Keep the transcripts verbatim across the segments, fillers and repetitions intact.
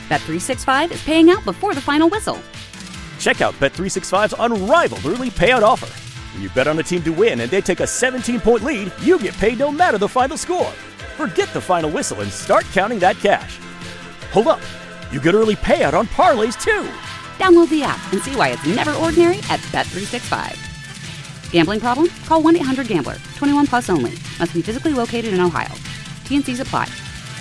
Bet three sixty-five is paying out before the final whistle. Check out Bet three sixty-five's unrivaled early payout offer. When you bet on a team to win and they take a seventeen-point lead, you get paid no matter the final score. Forget the final whistle and start counting that cash. Hold up. You get early payout on parlays, too. Download the app and see why it's never ordinary at Bet three sixty-five. Gambling problem? Call one eight hundred gambler. twenty-one plus only. Must be physically located in Ohio. T and C's apply.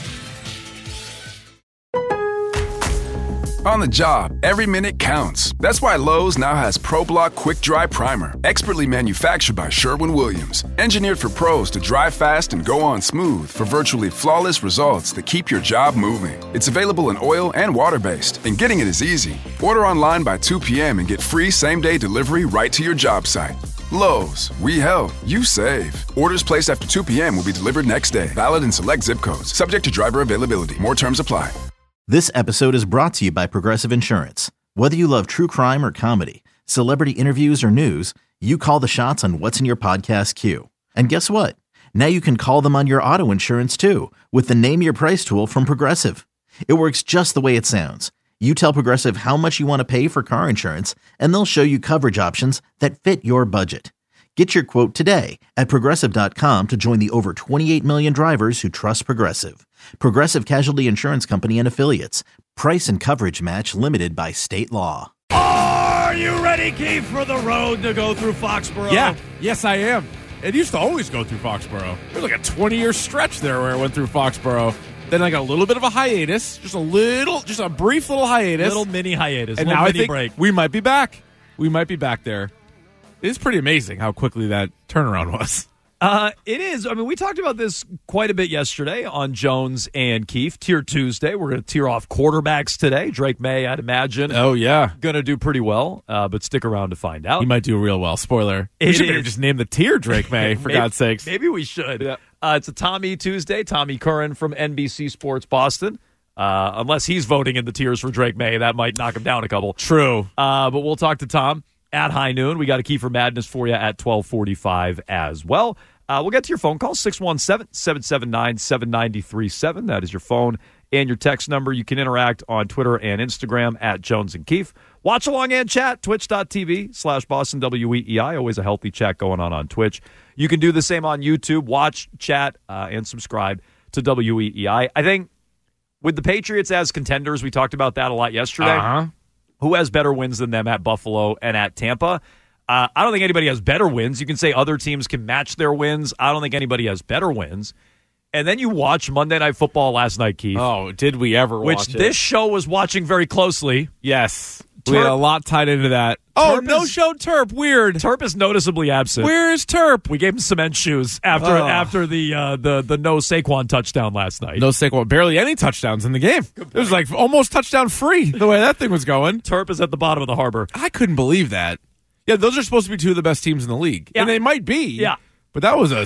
On the job, every minute counts. That's why Lowe's now has ProBlock Quick Dry Primer, expertly manufactured by Sherwin-Williams. Engineered for pros to dry fast and go on smooth for virtually flawless results that keep your job moving. It's available in oil and water-based, and getting it is easy. Order online by two p.m. and get free same-day delivery right to your job site. Lowe's, we help, you save. Orders placed after two p.m. will be delivered next day. Valid in select zip codes. Subject to driver availability. More terms apply. This episode is brought to you by Progressive Insurance. Whether you love true crime or comedy, celebrity interviews or news, you call the shots on what's in your podcast queue. And guess what? Now you can call them on your auto insurance too with the Name Your Price tool from Progressive. It works just the way it sounds. You tell Progressive how much you want to pay for car insurance, and they'll show you coverage options that fit your budget. Get your quote today at Progressive dot com to join the over twenty-eight million drivers who trust Progressive. Progressive Casualty Insurance Company and Affiliates. Price and coverage match limited by state law. Are you ready, Keith, for the road to go through Foxborough? Yeah, yes I am. It used to always go through Foxborough. There was like a twenty-year stretch there where it went through Foxborough. Then like a little bit of a hiatus, just a little, just a brief little hiatus. Little mini hiatus, and little now mini I think break. we might be back. We might be back there. It's pretty amazing how quickly that turnaround was. Uh, it is. I mean, we talked about this quite a bit yesterday on Jones and Keefe. Tier Tuesday. We're going to tier off quarterbacks today. Drake May, I'd imagine. Oh, yeah. Going to do pretty well, uh, but stick around to find out. He might do real well. Spoiler. It we should is. just name the tier Drake May, for maybe, God's sakes. Maybe we should. Yeah. Uh, it's a Tommy Tuesday. Tommy Curran from N B C Sports Boston. Uh, unless he's voting in the tiers for Drake May, that might knock him down a couple. True. Uh, but we'll talk to Tom at high noon. We got a Kiefer Madness for you at twelve forty-five as well. Uh, we'll get to your phone call, six one seven, seven seven nine, seven nine three seven. That is your phone and your text number. You can interact on Twitter and Instagram at Jones and Keefe. Watch along and chat, twitch.tv slash Boston W E E I. Always a healthy chat going on on Twitch. You can do the same on YouTube. Watch, chat, uh, and subscribe to W E E I. I think with the Patriots as contenders, we talked about that a lot yesterday. Uh-huh. Who has better wins than them at Buffalo and at Tampa? Uh, I don't think anybody has better wins. You can say other teams can match their wins. I don't think anybody has better wins. And then you watch Monday Night Football last night, Keith. Oh, did we ever which watch it? Which this show was watching very closely. Yes. Terp, we had a lot tied into that. Oh, Terp no is, show Terp. Weird. Terp is noticeably absent. Where is Terp? We gave him cement shoes after oh. after the uh, the the no Saquon touchdown last night. No Saquon. Barely any touchdowns in the game. It was like almost touchdown free the way that thing was going. Terp is at the bottom of the harbor. I couldn't believe that. Yeah, those are supposed to be two of the best teams in the league. Yeah. And they might be. Yeah. But that was a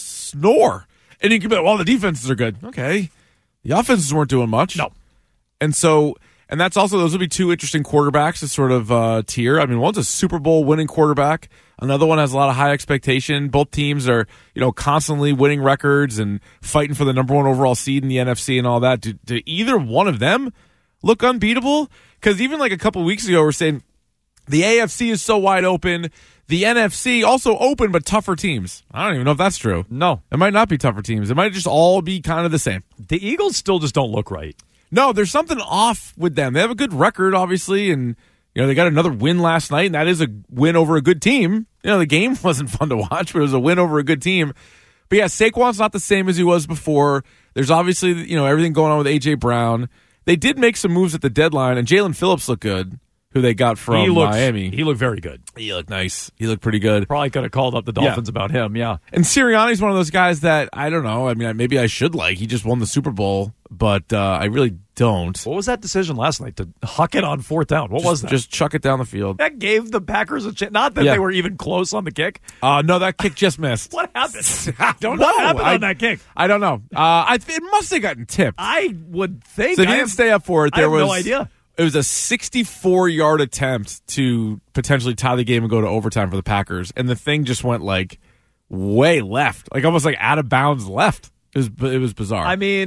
snore. And you can be like, well, the defenses are good. Okay. The offenses weren't doing much. No. And so, and that's also, those would be two interesting quarterbacks to sort of uh, tier. I mean, one's a Super Bowl winning quarterback. Another one has a lot of high expectation. Both teams are, you know, constantly winning records and fighting for the number one overall seed in the N F C and all that. Do, do either one of them look unbeatable? Because even like a couple weeks ago, we're saying the A F C is so wide open. The N F C also open, but tougher teams. I don't even know if that's true. No. It might not be tougher teams. It might just all be kind of the same. The Eagles still just don't look right. No, there's something off with them. They have a good record, obviously, and you know they got another win last night, and that is a win over a good team. You know, the game wasn't fun to watch, but it was a win over a good team. But yeah, Saquon's not the same as he was before. There's obviously, you know, everything going on with A J Brown. They did make some moves at the deadline, and Jalen Phillips looked good, who they got from he looked, Miami. He looked very good. He looked nice. He looked pretty good. Probably could have called up the Dolphins yeah. about him, yeah. And Sirianni's one of those guys that, I don't know, I mean, maybe I should like. He just won the Super Bowl, but uh, I really don't. What was that decision last night to huck it on fourth down? What just, was that? Just chuck it down the field. That gave the Packers a chance. Not that yeah. they were even close on the kick. Uh, no, that kick just missed. What happened? I don't know. What happened I, on that kick? I don't know. Uh, I th- it must have gotten tipped. I would think. So if I you didn't have, stay up for it, there I have was no idea. It was a sixty-four-yard attempt to potentially tie the game and go to overtime for the Packers, and the thing just went like way left, like almost like out of bounds left. It was it was bizarre. I mean,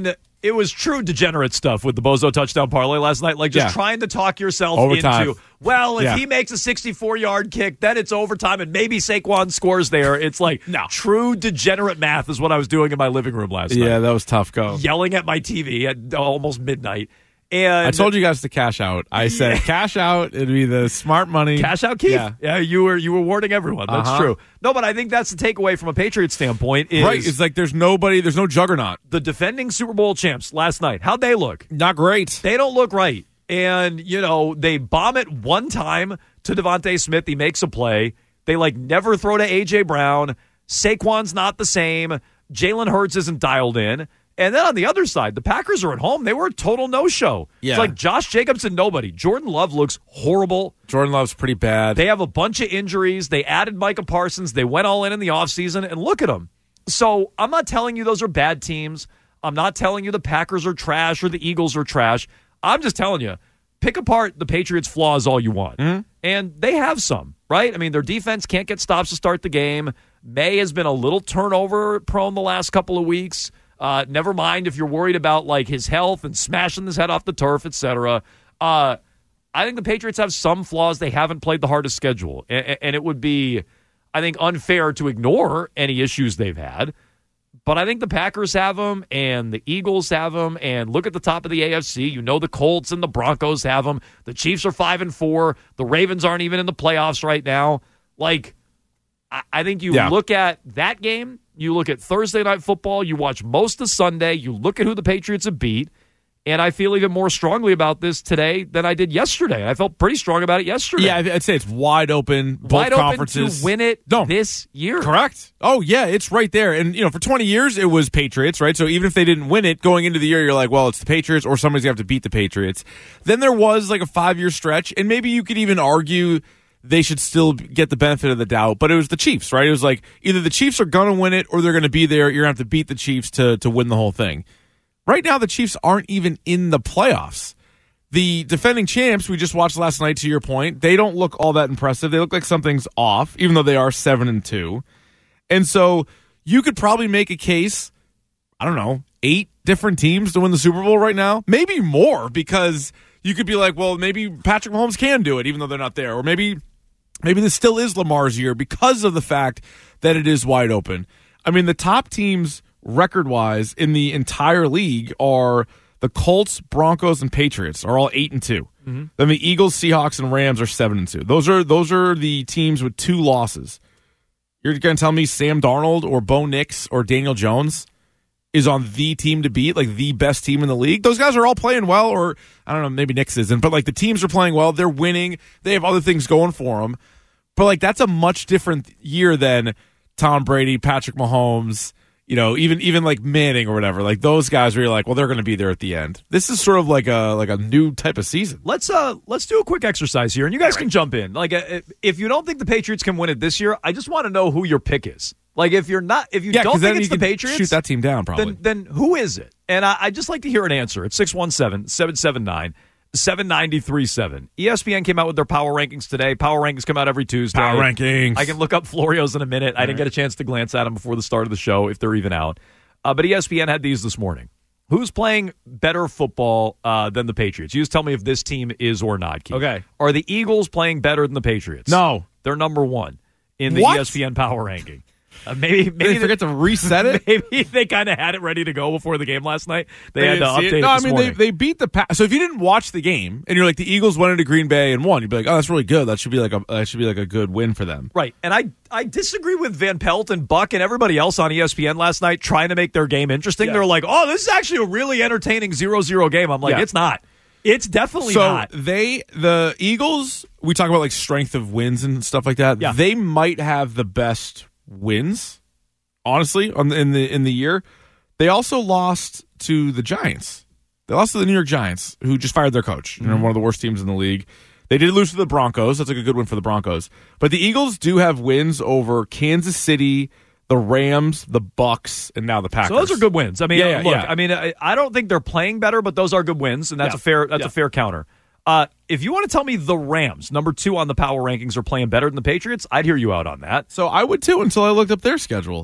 it was true degenerate stuff with the Bozo touchdown parlay last night. Like just Yeah. trying to talk yourself Overtime. into, well, if Yeah. he makes a sixty-four-yard kick, then it's overtime, and maybe Saquon scores there. It's like No. true degenerate math is what I was doing in my living room last night. Yeah, that was tough go. Yelling at my T V at almost midnight. And I told you guys to cash out. I said cash out. It'd be the smart money. Cash out, Keith. Yeah. Yeah, you were you were warning everyone. That's Uh-huh. true. No, but I think that's the takeaway from a Patriots standpoint is Right. It's like there's nobody, there's no juggernaut. the defending Super Bowl champs last night. How'd they look? Not great. They don't look right. And, you know, they bomb it one time to Devontae Smith. He makes a play. They, like, never throw to A J. Brown. Saquon's not the same. Jalen Hurts isn't dialed in. And then on the other side, the Packers are at home. They were a total no-show. Yeah. It's like Josh Jacobs and nobody. Jordan Love looks horrible. Jordan Love's pretty bad. They have a bunch of injuries. They added Micah Parsons. They went all in in the offseason, and look at them. So I'm not telling you those are bad teams. I'm not telling you the Packers are trash or the Eagles are trash. I'm just telling you, pick apart the Patriots' flaws all you want. Mm-hmm. And they have some, right? I mean, their defense can't get stops to start the game. May has been a little turnover prone the last couple of weeks. Uh, never mind if you're worried about like his health and smashing his head off the turf, et cetera. Uh, I think the Patriots have some flaws. They haven't played the hardest schedule. And, and it would be, I think, unfair to ignore any issues they've had. But I think the Packers have them and the Eagles have them. And look at the top of the A F C. You know the Colts and the Broncos have them. The Chiefs are five and four. The Ravens aren't even in the playoffs right now. Like, I, I think you Yeah. look at that game. You look at Thursday Night Football. You watch most of Sunday. You look at who the Patriots have beat. And I feel even more strongly about this today than I did yesterday. I felt pretty strong about it yesterday. Yeah, I'd say it's wide open. Both Wide open conferences to win it No. this year. Correct. Oh, yeah, it's right there. And, you know, for twenty years, it was Patriots, right? So even if they didn't win it, going into the year, you're like, well, it's the Patriots or somebody's going to have to beat the Patriots. Then there was like a five-year stretch, and maybe you could even argue they should still get the benefit of the doubt, but it was the Chiefs, right? It was like either the Chiefs are going to win it or they're going to be there. You're going to have to beat the Chiefs to, to win the whole thing. Right now, the Chiefs aren't even in the playoffs. The defending champs we just watched last night, to your point, they don't look all that impressive. They look like something's off, even though they are seven and two. And so you could probably make a case, I don't know, eight different teams to win the Super Bowl right now. Maybe more, because you could be like, well, maybe Patrick Mahomes can do it, even though they're not there. Or maybe maybe this still is Lamar's year because of the fact that it is wide open. I mean, the top teams record-wise in the entire league are the Colts, Broncos, and Patriots are all eight and two. Mm-hmm. Then the Eagles, Seahawks, and Rams are seven and two. Those are those are the teams with two losses. You're going to tell me Sam Darnold or Bo Nix or Daniel Jones is on the team to beat, like the best team in the league? Those guys are all playing well, or I don't know, maybe Nix isn't, but like the teams are playing well. They're winning. They have other things going for them. But like that's a much different year than Tom Brady, Patrick Mahomes, you know, even even like Manning or whatever. Like those guys where you're like, well, they're going to be there at the end. This is sort of like a like a new type of season. Let's uh let's do a quick exercise here, and you guys can jump in. Like, uh, if you don't think the Patriots can win it this year, I just want to know who your pick is. Like, if you're not, if you Yeah, don't 'cause then think it's you the can Patriots, shoot that team down probably. Then then who is it? And I I just like to hear an answer. It's six one seven, seven seven nine, seven nine three seven. E S P N came out with their power rankings today. Power rankings come out every Tuesday. Power rankings. I can look up Florio's in a minute. I didn't get a chance to glance at them before the start of the show, if they're even out. Uh, but E S P N had these this morning. Who's playing better football uh, than the Patriots? You just tell me if this team is or not, Keith. Okay. Are the Eagles playing better than the Patriots? No. They're number one in the What? E S P N power ranking. Uh, maybe Did maybe they forget to reset it? Maybe they kind of had it ready to go before the game last night. They, They had to didn't see update it. it, No, I this mean morning. they they beat the pa- so if you didn't watch the game and you're like the Eagles went into Green Bay and won, you'd be like, oh, that's really good. That should be like a that should be like a good win for them. Right, and I I disagree with Van Pelt and Buck and everybody else on E S P N last night trying to make their game interesting. Yeah. They're like, oh, this is actually a really entertaining zero zero game. I'm like, Yeah. it's not. It's definitely So not. they the Eagles, we talk about like strength of wins and stuff like that. Yeah. They might have the best wins, honestly, on the, in the in the year. They also lost to the Giants. They lost to the New York Giants, who just fired their coach. You know, one of the worst teams in the league. They did lose to the Broncos. That's like a good win for the Broncos. But the Eagles do have wins over Kansas City, the Rams, the Bucks, and now the Packers. So those are good wins. I mean, Yeah, yeah, look, yeah. I mean, I, I don't think they're playing better, but those are good wins, and that's Yeah. a fair that's Yeah. a fair counter. Uh, if you want to tell me the Rams, number two on the power rankings, are playing better than the Patriots, I'd hear you out on that. So I would too until I looked up their schedule.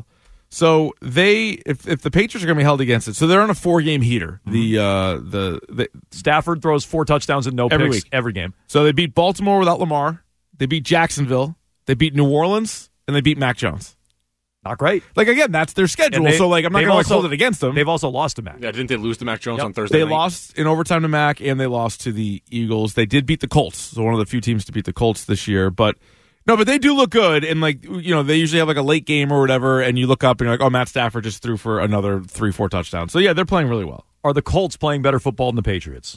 So they, if if the Patriots are going to be held against it, so they're on a four game heater. Mm-hmm. The uh the, the Stafford throws four touchdowns and no every picks week. every game. So they beat Baltimore without Lamar. They beat Jacksonville. They beat New Orleans, and they beat Mac Jones. Not great. Like again, that's their schedule. They, so like, I'm not going to like hold it against them. They've also lost to Mac. Yeah, didn't they lose to Mac Jones yep. on Thursday? They night? lost in overtime to Mac, and they lost to the Eagles. They did beat the Colts. So one of the few teams to beat the Colts this year, but. No, but they do look good, and like you know, they usually have like a late game or whatever, and you look up and you're like, oh, Matt Stafford just threw for another three, four touchdowns. So yeah, they're playing really well. Are the Colts playing better football than the Patriots?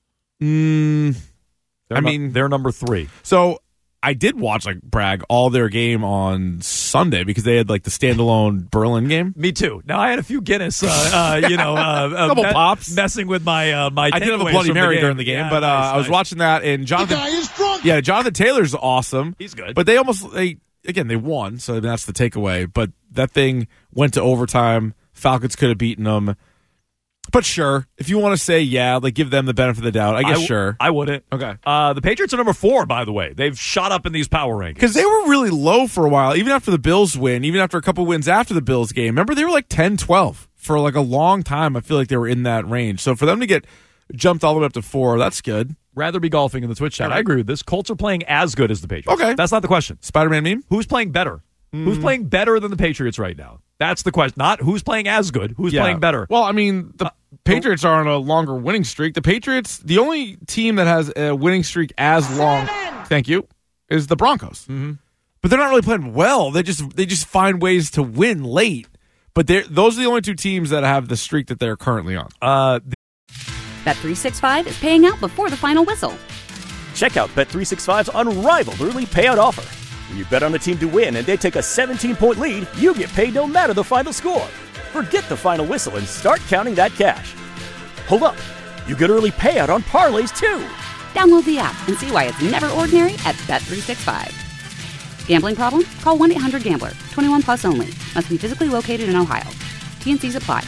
Mm, I no, mean, they're number three. So I did watch like brag all their game on Sunday because they had like the standalone Berlin game. Me too. Now I had a few Guinness, uh, uh, you know, uh, a couple me- pops, messing with my uh, my. I did have a Bloody Mary the during the game, yeah, but uh, nice, I was nice. watching that, and Jonathan. The guy is drunk. Yeah, Jonathan Taylor's awesome. He's good, but they almost they again they won, so that's the takeaway. But that thing went to overtime. Falcons could have beaten them. But sure, if you want to say yeah, like give them the benefit of the doubt, I guess I w- sure. I wouldn't. Okay. Uh, the Patriots are number four, by the way. They've shot up in these power rankings. Because they were really low for a while, even after the Bills win, even after a couple wins after the Bills game. Remember, they were like ten, twelve for like a long time. I feel like they were in that range. So for them to get jumped all the way up to four, that's good. Rather be golfing in the Twitch chat. Right. I agree with this. Colts are playing as good as the Patriots. Okay. That's not the question. Spider-Man meme? Who's playing better? Mm. Who's playing better than the Patriots right now? That's the question. Not who's playing as good. Who's Yeah. playing better? Well, I mean, the Uh, Patriots are on a longer winning streak. The Patriots, the only team that has a winning streak as long, thank you, is the Broncos. Mm-hmm. But they're not really playing well. They just they just find ways to win late. But they're those are the only two teams that have the streak that they're currently on. Uh, Bet three sixty-five is paying out before the final whistle. Check out Bet three sixty-five's unrivaled early payout offer. When you bet on a team to win and they take a seventeen-point lead, you get paid no matter the final score. Forget the final whistle and start counting that cash. Hold up. You get early payout on parlays, too. Download the app and see why it's never ordinary at Bet three sixty-five. Gambling problem? Call one eight hundred gambler. twenty-one plus only. Must be physically located in Ohio. T N Cs apply.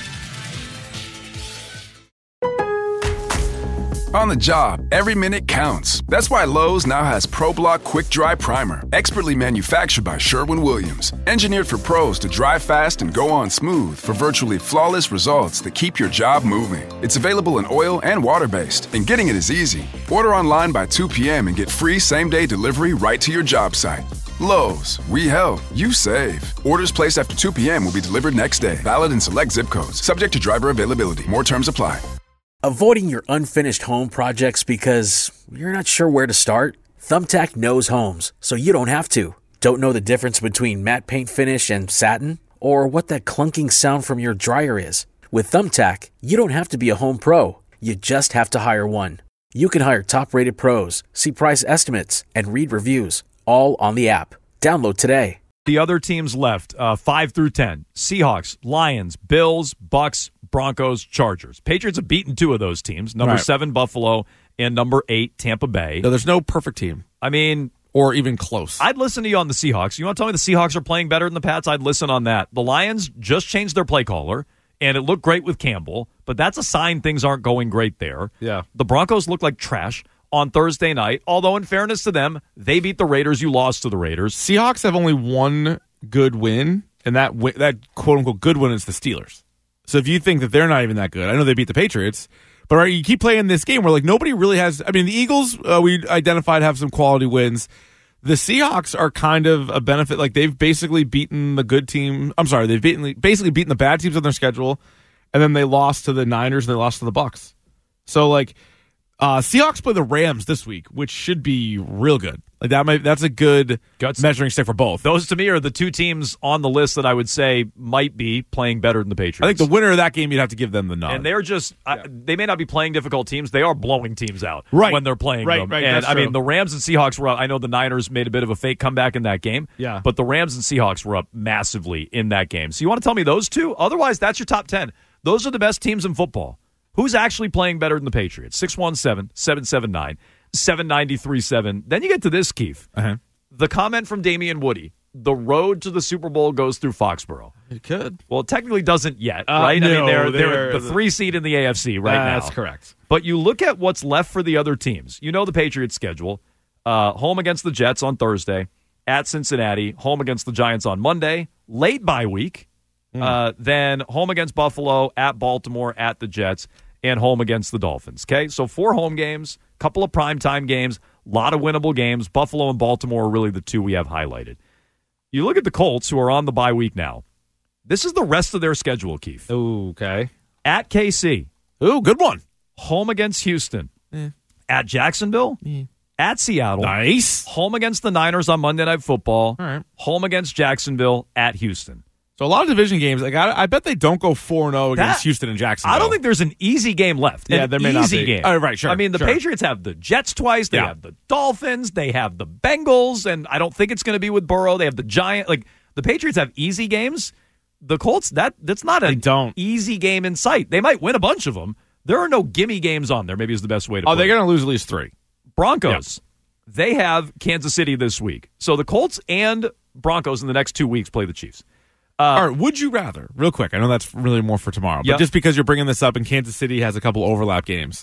On the job, every minute counts. That's why Lowe's now has ProBlock Quick Dry Primer, expertly manufactured by Sherwin-Williams. Engineered for pros to dry fast and go on smooth for virtually flawless results that keep your job moving. It's available in oil and water-based, and getting it is easy. Order online by two p.m. and get free same-day delivery right to your job site. Lowe's, we help, you save. Orders placed after two p.m. will be delivered next day. Valid in select zip codes. Subject to driver availability. More terms apply. Avoiding your unfinished home projects because you're not sure where to start? Thumbtack knows homes, so you don't have to. Don't know the difference between matte paint finish and satin? Or what that clunking sound from your dryer is? With Thumbtack, you don't have to be a home pro. You just have to hire one. You can hire top-rated pros, see price estimates, and read reviews, all on the app. Download today. the other teams left, uh, five through ten: Seahawks, Lions, Bills, Bucks, Broncos, Chargers. Patriots have beaten two of those teams. Number Right. seven, Buffalo, and number eight, Tampa Bay. No, there's no perfect team. I mean, or even close. I'd listen to you on the Seahawks. You want to tell me the Seahawks are playing better than the Pats? I'd listen on that. The Lions just changed their play caller, and it looked great with Campbell, but that's a sign things aren't going great there. Yeah. The Broncos look like trash on Thursday night, although in fairness to them, they beat the Raiders. You lost to the Raiders. Seahawks have only one good win, and that win, that quote-unquote good win is the Steelers. So if you think that they're not even that good, I know they beat the Patriots, but right, you keep playing this game where like nobody really has. I mean, the Eagles uh, we identified have some quality wins. The Seahawks are kind of a benefit. Like they've basically beaten the good team. I'm sorry, they've beaten basically beaten the bad teams on their schedule, and then they lost to the Niners and they lost to the Bucks. So like uh, Seahawks play the Rams this week, which should be real good. Like that might that's a good Guts. measuring stick for both. Those to me are the two teams on the list that I would say might be playing better than the Patriots. I think the winner of that game, you'd have to give them the nod. And they're just, I, they may not be playing difficult teams. They are blowing teams out Right. when they're playing Right, them. right, And that's I mean, true. the Rams and Seahawks were up. I know the Niners made a bit of a fake comeback in that game. Yeah. But the Rams and Seahawks were up massively in that game. So you want to tell me those two? Otherwise, that's your top ten. Those are the best teams in football. Who's actually playing better than the Patriots? six one seven, seven seven nine, seven nine three seven. Then you get to this, Keith. Uh-huh. The comment from Damian Woody, the road to the Super Bowl goes through Foxborough. It could. Well, it technically doesn't yet, Uh, right? I no, mean, they're, they're, they're- the three seed in the A F C right now. That's correct. But you look at what's left for the other teams. You know the Patriots' schedule. Uh, home against the Jets on Thursday, at Cincinnati, home against the Giants on Monday, late bye week, Mm. Uh, then home against Buffalo, at Baltimore, at the Jets, and home against the Dolphins. Okay, so four home games, couple of primetime games, a lot of winnable games. Buffalo and Baltimore are really the two we have highlighted. You look at the Colts, who are on the bye week now. This is the rest of their schedule, Keith. Ooh, okay. At K C. Ooh, good one. Home against Houston. Eh. At Jacksonville. Eh. At Seattle. Nice. Home against the Niners on Monday Night Football. All right. Home against Jacksonville. At Houston. So a lot of division games. Like I, I bet they don't go four and zero against That- Houston and Jacksonville. I don't think there's an easy game left. Yeah, An there may not easy be. game. Oh, right, sure, I mean, the sure. Patriots have the Jets twice. They Yeah. have the Dolphins. They have the Bengals, and I don't think it's going to be with Burrow. They have the Giant. Like the Patriots have easy games. The Colts, that that's not They an don't. easy game in sight. They might win a bunch of them. There are no gimme games on there. Maybe is the best way to. Oh, put they're it. going to lose at least three. Broncos. They have Kansas City this week. So the Colts and Broncos in the next two weeks play the Chiefs. Uh, All right, would you rather, real quick, I know that's really more for tomorrow, but Yep. just because you're bringing this up and Kansas City has a couple overlap games,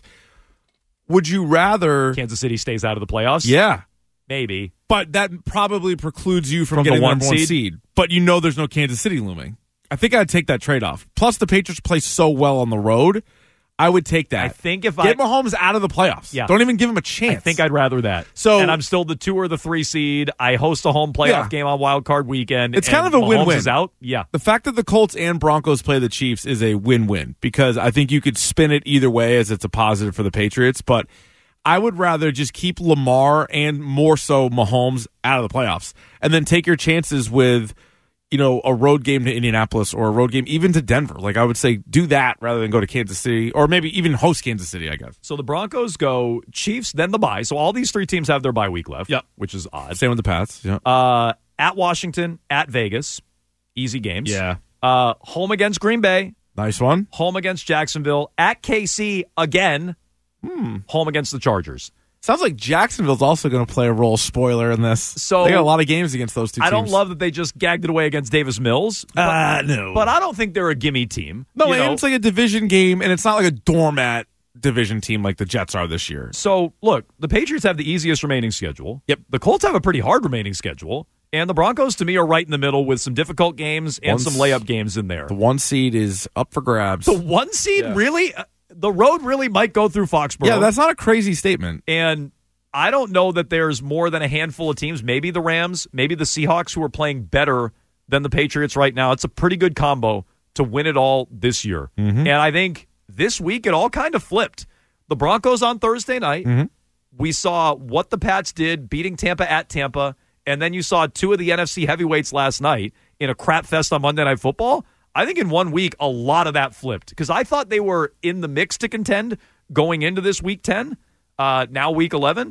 would you rather... Kansas City stays out of the playoffs? Yeah, Maybe. but that probably precludes you from, From the getting the one number one seed? seed. But you know there's no Kansas City looming. I think I'd take that trade-off. Plus, the Patriots play so well on the road, I would take that. I think if Get I... Mahomes out of the playoffs. Yeah. Don't even give him a chance. I think I'd rather that. So- and I'm still the two or the three seed. I host a home playoff Yeah. game on Wild Card Weekend. It's and kind of a Mahomes win-win. Is out. Yeah. The fact that the Colts and Broncos play the Chiefs is a win-win because I think you could spin it either way as it's a positive for the Patriots, but I would rather just keep Lamar and more so Mahomes out of the playoffs and then take your chances with, you know, a road game to Indianapolis or a road game even to Denver. Like I would say do that rather than go to Kansas City or maybe even host Kansas City, I guess. So the Broncos go Chiefs, then the bye. So all these three teams have their bye week left, Yep. which is odd. Same with the Pats. Yeah. Uh, at Washington, at Vegas, easy games. Yeah. Uh, home against Green Bay, Nice one. home against Jacksonville, at K C again, Hmm. home against the Chargers. Sounds like Jacksonville's also going to play a role, spoiler, in this. So- they got a lot of games against those two I teams. don't love that they just gagged it away against Davis Mills. But, Uh, no. but I don't think they're a gimme team. No, you and know? it's like a division game, and it's not like a doormat division team like the Jets are this year. So, look, the Patriots have the easiest remaining schedule. Yep. The Colts have a pretty hard remaining schedule. And the Broncos, to me, are right in the middle with some difficult games and Once- some layup games in there. The one seed is up for grabs. The one seed, Yeah. really? Uh, The road really might go through Foxborough. yeah, that's not a crazy statement. And I don't know that there's more than a handful of teams, maybe the Rams, maybe the Seahawks, who are playing better than the Patriots right now. It's a pretty good combo to win it all this year. Mm-hmm. And I think this week it all kind of flipped. The Broncos on Thursday night, Mm-hmm. we saw what the Pats did, beating Tampa at Tampa, and then you saw two of the N F C heavyweights last night in a crap fest on Monday Night Football. I think in one week, a lot of that flipped because I thought they were in the mix to contend going into this week ten, uh, now week eleven.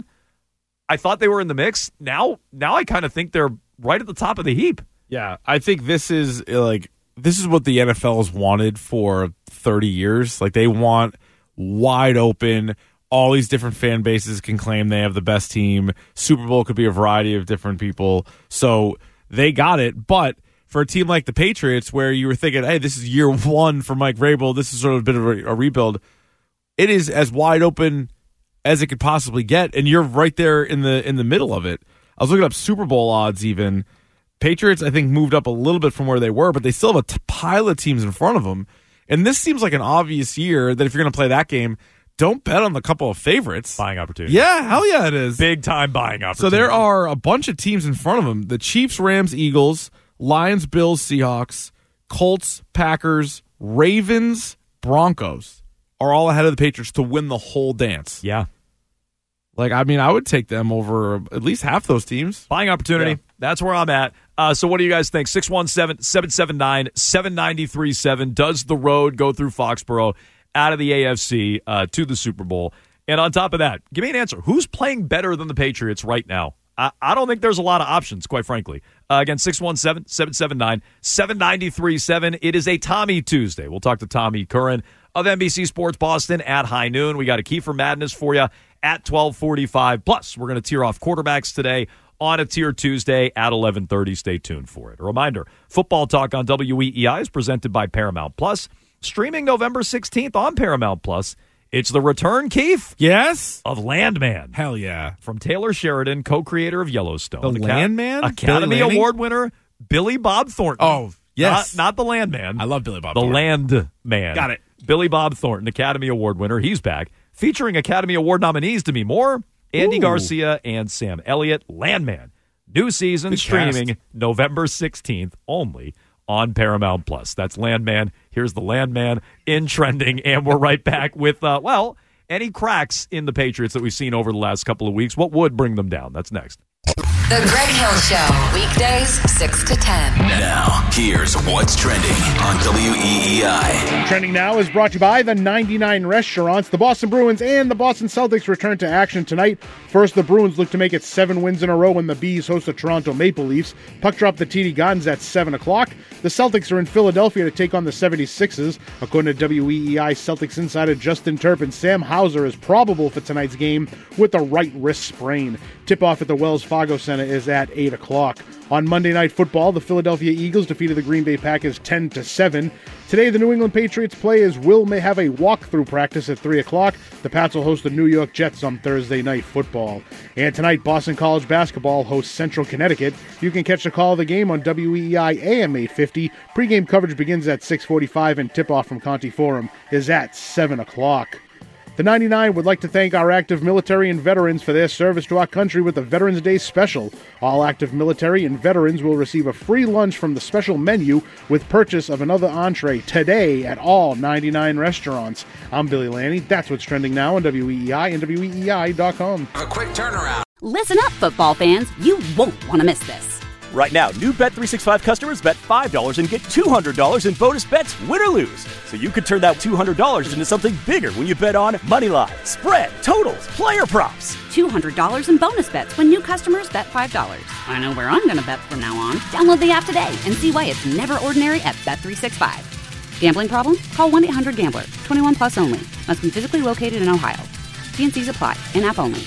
I thought they were in the mix. Now, now I kind of think they're right at the top of the heap. Yeah, I think this is uh, like this is what the N F L has wanted for thirty years. Like they want wide open. All these different fan bases can claim they have the best team. Super Bowl could be a variety of different people. So they got it. But for a team like the Patriots, where you were thinking, hey, this is year one for Mike Vrabel, this is sort of a bit of a, a rebuild. It is as wide open as it could possibly get, and you're right there in the in the middle of it. I was looking up Super Bowl odds even. Patriots, I think, moved up a little bit from where they were, but they still have a t- pile of teams in front of them. And this seems like an obvious year that if you're going to play that game, don't bet on the couple of favorites. Buying opportunity. Yeah, hell yeah, it is. Big time buying opportunity. So there are a bunch of teams in front of them. The Chiefs, Rams, Eagles, Lions, Bills, Seahawks, Colts, Packers, Ravens, Broncos are all ahead of the Patriots to win the whole dance. Yeah. Like, I mean, I would take them over at least half those teams. Buying opportunity. Yeah. That's where I'm at. Uh, so what do you guys think? six one seven, seven seven nine, seven nine three seven. Does the road go through Foxborough out of the A F C uh, to the Super Bowl? And on top of that, give me an answer. Who's playing better than the Patriots right now? I, I don't think there's a lot of options, quite frankly. Uh, again, six one seven, seven seven nine, seven nine three seven. It is a Tommy Tuesday. We'll talk to Tommy Curran of N B C Sports Boston at high noon. We got a Kiefer Madness for you at twelve forty-five. Plus, we're going to tier off quarterbacks today on a Tier Tuesday at eleven thirty. Stay tuned for it. A reminder, Football Talk on W E E I is presented by Paramount Plus. Streaming November sixteenth on Paramount Plus. It's the return, Keith, Yes? of Landman. Hell yeah. From Taylor Sheridan, co-creator of Yellowstone. The Landman? Academy Billy Lanning? Award winner Billy Bob Thornton. Oh, Yes. Not, not the Landman. I love Billy Bob The Thornton. Landman. Got it. Billy Bob Thornton, Academy Award winner. He's back. Featuring Academy Award nominees Demi Moore, Andy Ooh. Garcia, and Sam Elliott. Landman. New season Good streaming cast. November sixteenth only on Paramount Plus. That's Landman. Here's the Landman in trending, and we're right back with, uh, well, any cracks in the Patriots that we've seen over the last couple of weeks. What would bring them down? That's next. The Greg Hill Show, weekdays six to ten. Now, here's what's trending on W E E I. Trending now is brought to you by the ninety-nine Restaurants. The Boston Bruins and the Boston Celtics return to action tonight. First, the Bruins look to make it seven wins in a row when the Bees host the Toronto Maple Leafs. Puck drop the T D Guns at seven o'clock. The Celtics are in Philadelphia to take on the seventy-sixers. According to W E E I Celtics insider Justin Turpin, Sam Hauser is probable for tonight's game with a right wrist sprain. Tip-off at the Wells Fargo Center is at eight o'clock. On Monday Night Football, the Philadelphia Eagles defeated the Green Bay Packers ten to seven. Today, the New England Patriots players will may have a walkthrough practice at three o'clock. The Pats will host the New York Jets on Thursday Night Football. And tonight, Boston College basketball hosts Central Connecticut. You can catch the call of the game on W E E I A M eight fifty. Pre-game coverage begins at six forty-five, and tip-off from Conti Forum is at seven o'clock. The ninety-nine would like to thank our active military and veterans for their service to our country with a Veterans Day special. All active military and veterans will receive a free lunch from the special menu with purchase of another entree today at all ninety-nine restaurants. I'm Billy Lanny. That's what's trending now on W E E I and W E E I dot com. A quick turnaround. Listen up, football fans. You won't want to miss this. Right now, new Bet three sixty-five customers bet five dollars and get two hundred dollars in bonus bets, win or lose. So you could turn that two hundred dollars into something bigger when you bet on money line, spread, totals, player props. two hundred dollars in bonus bets when new customers bet five dollars. I know where I'm going to bet from now on. Download the app today and see why it's never ordinary at Bet three sixty-five. Gambling problem? Call one eight hundred gambler. twenty-one plus only. Must be physically located in Ohio. T N Cs apply. In-app only.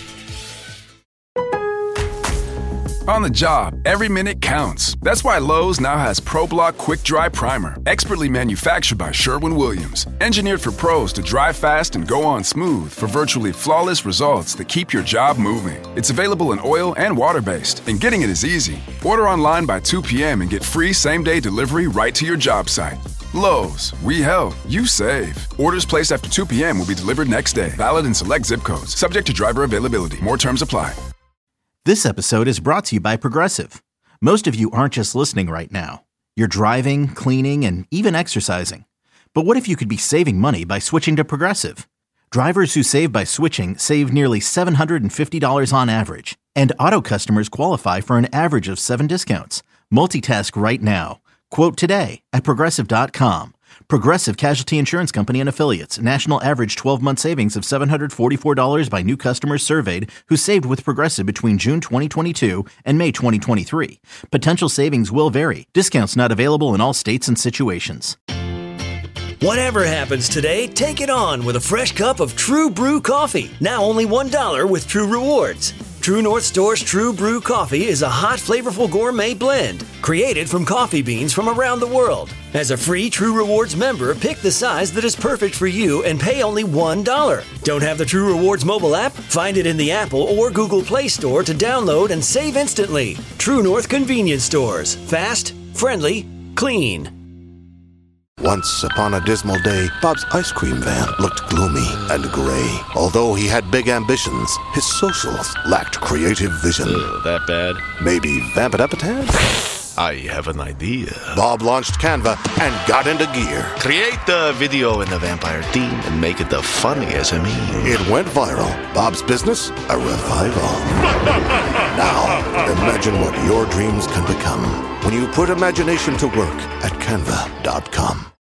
On the job, every minute counts. That's why Lowe's now has ProBlock Quick Dry Primer, expertly manufactured by Sherwin-Williams. Engineered for pros to dry fast and go on smooth for virtually flawless results that keep your job moving. It's available in oil and water-based, and getting it is easy. Order online by two p.m. and get free same-day delivery right to your job site. Lowe's, we help, you save. Orders placed after two p.m. will be delivered next day. Valid in select zip codes. Subject to driver availability. More terms apply. This episode is brought to you by Progressive. Most of you aren't just listening right now. You're driving, cleaning, and even exercising. But what if you could be saving money by switching to Progressive? Drivers who save by switching save nearly seven hundred fifty dollars on average. And auto customers qualify for an average of seven discounts. Multitask right now. Quote today at Progressive dot com. Progressive Casualty Insurance Company and Affiliates. National average twelve-month savings of seven hundred forty-four dollars by new customers surveyed who saved with Progressive between June twenty twenty-two and May twenty twenty-three. Potential savings will vary. Discounts not available in all states and situations. Whatever happens today, take it on with a fresh cup of True Brew coffee. Now only one dollar with True Rewards. True North Store's True Brew coffee is a hot, flavorful gourmet blend created from coffee beans from around the world. As a free True Rewards member, pick the size that is perfect for you and pay only one dollar. Don't have the True Rewards mobile app? Find it in the Apple or Google Play Store to download and save instantly. True North Convenience Stores. Fast, friendly, clean. Once upon a dismal day, Bob's ice cream van looked gloomy and gray. Although he had big ambitions, his socials lacked creative vision. Uh, that bad? Maybe vamp it up a tad? I have an idea. Bob launched Canva and got into gear. Create the video in the vampire theme and make it the funniest of me. It went viral. Bob's business, a revival. Now, imagine what your dreams can become when you put imagination to work at Canva dot com.